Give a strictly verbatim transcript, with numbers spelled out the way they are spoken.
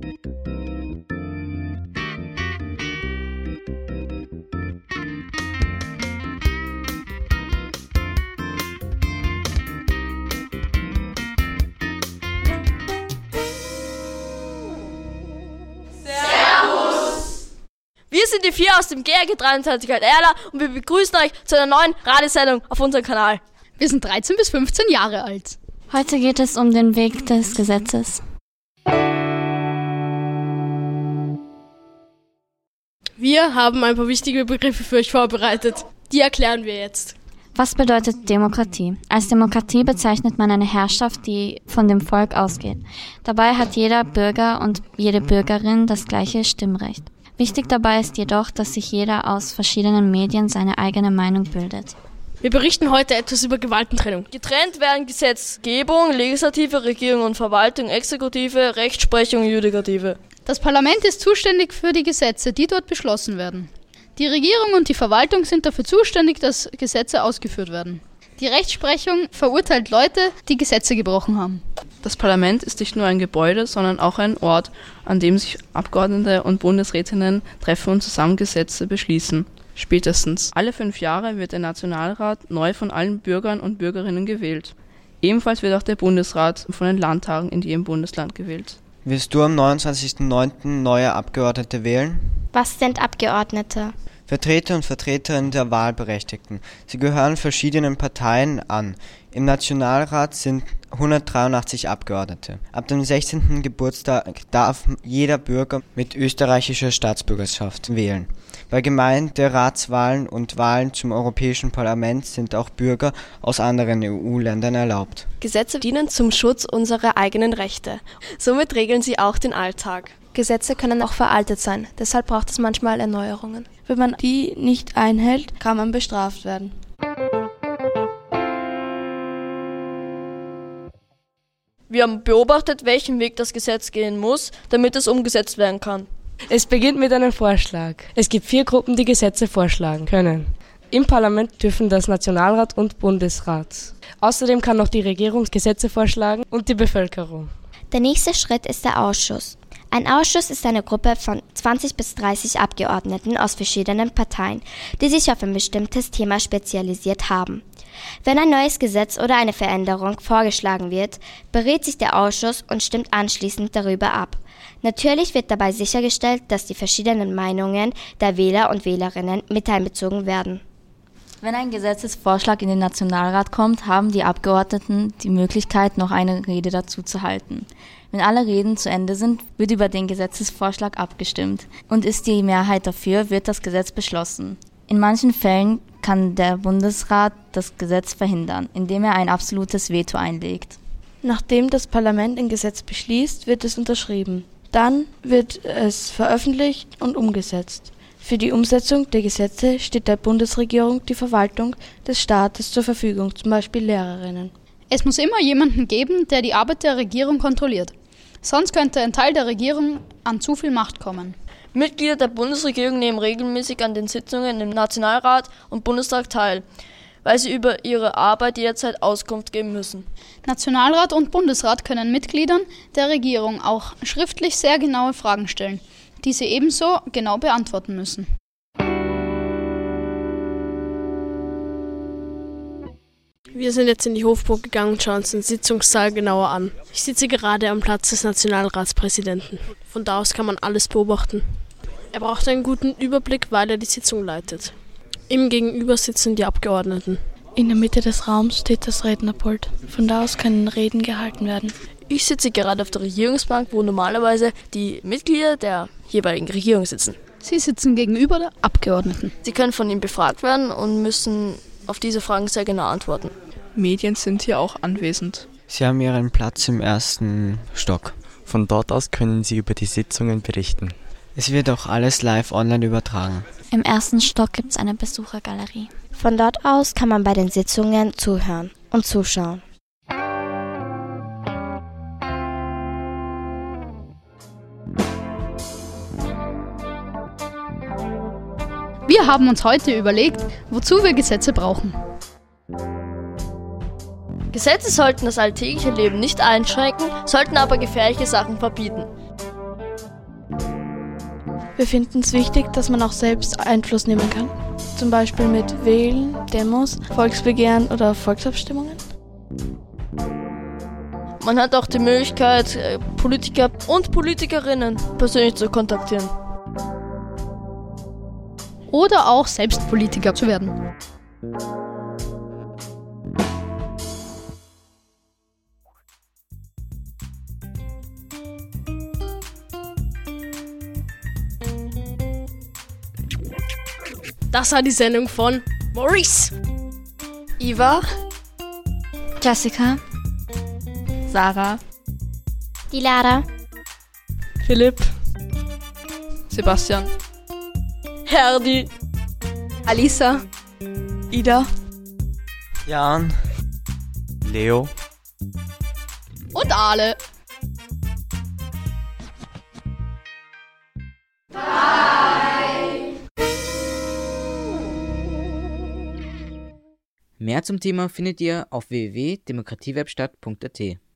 Wir sind die vier aus dem G R G dreiundzwanzig Erla und wir begrüßen euch zu einer neuen Radiosendung auf unserem Kanal. Wir sind dreizehn bis fünfzehn Jahre alt. Heute geht es um den Weg des Gesetzes. Wir haben ein paar wichtige Begriffe für euch vorbereitet. Die erklären wir jetzt. Was bedeutet Demokratie? Als Demokratie bezeichnet man eine Herrschaft, die von dem Volk ausgeht. Dabei hat jeder Bürger und jede Bürgerin das gleiche Stimmrecht. Wichtig dabei ist jedoch, dass sich jeder aus verschiedenen Medien seine eigene Meinung bildet. Wir berichten heute etwas über Gewaltentrennung. Getrennt werden Gesetzgebung, Legislative, Regierung und Verwaltung, Exekutive, Rechtsprechung, Judikative. Das Parlament ist zuständig für die Gesetze, die dort beschlossen werden. Die Regierung und die Verwaltung sind dafür zuständig, dass Gesetze ausgeführt werden. Die Rechtsprechung verurteilt Leute, die Gesetze gebrochen haben. Das Parlament ist nicht nur ein Gebäude, sondern auch ein Ort, an dem sich Abgeordnete und Bundesrätinnen treffen und zusammen Gesetze beschließen. Spätestens alle fünf Jahre wird der Nationalrat neu von allen Bürgern und Bürgerinnen gewählt. Ebenfalls wird auch der Bundesrat von den Landtagen in jedem Bundesland gewählt. Wirst du am neunundzwanzigsten neunten neue Abgeordnete wählen? Was sind Abgeordnete? Vertreter und Vertreterinnen der Wahlberechtigten. Sie gehören verschiedenen Parteien an. Im Nationalrat sind hundertdreiundachtzig Abgeordnete. Ab dem sechzehnten Geburtstag darf jeder Bürger mit österreichischer Staatsbürgerschaft wählen. Bei Gemeinderatswahlen und Wahlen zum Europäischen Parlament sind auch Bürger aus anderen E U-Ländern erlaubt. Gesetze dienen zum Schutz unserer eigenen Rechte. Somit regeln sie auch den Alltag. Gesetze können auch veraltet sein, deshalb braucht es manchmal Erneuerungen. Wenn man die nicht einhält, kann man bestraft werden. Wir haben beobachtet, welchen Weg das Gesetz gehen muss, damit es umgesetzt werden kann. Es beginnt mit einem Vorschlag. Es gibt vier Gruppen, die Gesetze vorschlagen können. Im Parlament dürfen das Nationalrat und Bundesrat. Außerdem kann noch die Regierung Gesetze vorschlagen und die Bevölkerung. Der nächste Schritt ist der Ausschuss. Ein Ausschuss ist eine Gruppe von zwanzig bis dreißig Abgeordneten aus verschiedenen Parteien, die sich auf ein bestimmtes Thema spezialisiert haben. Wenn ein neues Gesetz oder eine Veränderung vorgeschlagen wird, berät sich der Ausschuss und stimmt anschließend darüber ab. Natürlich wird dabei sichergestellt, dass die verschiedenen Meinungen der Wähler und Wählerinnen mit einbezogen werden. Wenn ein Gesetzesvorschlag in den Nationalrat kommt, haben die Abgeordneten die Möglichkeit, noch eine Rede dazu zu halten. Wenn alle Reden zu Ende sind, wird über den Gesetzesvorschlag abgestimmt. Und ist die Mehrheit dafür, wird das Gesetz beschlossen. In manchen Fällen kann der Bundesrat das Gesetz verhindern, indem er ein absolutes Veto einlegt. Nachdem das Parlament ein Gesetz beschließt, wird es unterschrieben. Dann wird es veröffentlicht und umgesetzt. Für die Umsetzung der Gesetze steht der Bundesregierung die Verwaltung des Staates zur Verfügung, zum Beispiel Lehrerinnen. Es muss immer jemanden geben, der die Arbeit der Regierung kontrolliert. Sonst könnte ein Teil der Regierung an zu viel Macht kommen. Mitglieder der Bundesregierung nehmen regelmäßig an den Sitzungen im Nationalrat und Bundestag teil, weil sie über ihre Arbeit jederzeit Auskunft geben müssen. Nationalrat und Bundesrat können Mitgliedern der Regierung auch schriftlich sehr genaue Fragen stellen, die sie ebenso genau beantworten müssen. Wir sind jetzt in die Hofburg gegangen und schauen uns den Sitzungssaal genauer an. Ich sitze gerade am Platz des Nationalratspräsidenten. Von da aus kann man alles beobachten. Er braucht einen guten Überblick, weil er die Sitzung leitet. Ihm gegenüber sitzen die Abgeordneten. In der Mitte des Raums steht das Rednerpult. Von da aus können Reden gehalten werden. Ich sitze gerade auf der Regierungsbank, wo normalerweise die Mitglieder der jeweiligen Regierung sitzen. Sie sitzen gegenüber der Abgeordneten. Sie können von ihnen befragt werden und müssen auf diese Fragen sehr genau antworten. Medien sind hier auch anwesend. Sie haben ihren Platz im ersten Stock. Von dort aus können Sie über die Sitzungen berichten. Es wird auch alles live online übertragen. Im ersten Stock gibt es eine Besuchergalerie. Von dort aus kann man bei den Sitzungen zuhören und zuschauen. Wir haben uns heute überlegt, wozu wir Gesetze brauchen. Gesetze sollten das alltägliche Leben nicht einschränken, sollten aber gefährliche Sachen verbieten. Wir finden es wichtig, dass man auch selbst Einfluss nehmen kann. Zum Beispiel mit Wählen, Demos, Volksbegehren oder Volksabstimmungen. Man hat auch die Möglichkeit, Politiker und Politikerinnen persönlich zu kontaktieren. Oder auch selbst Politiker zu werden. Das war die Sendung von Maurice, Iva, Jessica, Sarah, die Lara, Philipp, Sebastian, Herdi, Alisa, Ida, Jan, Leo Und Ale. Mehr zum Thema findet ihr auf w w w punkt demokratiewerkstatt punkt a t.